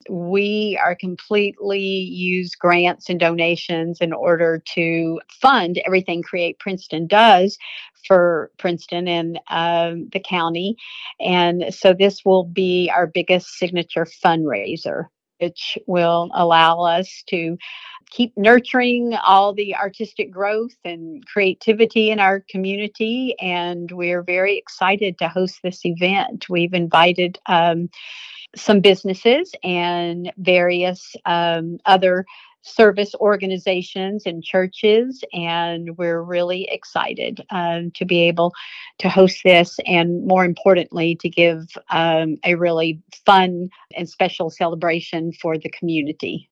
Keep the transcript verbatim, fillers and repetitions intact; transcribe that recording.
We are completely use grants and donations in order to fund everything Create Princeton does for Princeton and um, the county. And so this will be our biggest signature fundraiser, which will allow us to keep nurturing all the artistic growth and creativity in our community. And we're very excited to host this event. We've invited um, some businesses and various um, other service organizations and churches, and we're really excited um, to be able to host this, and more importantly, to give um, a really fun and special celebration for the community.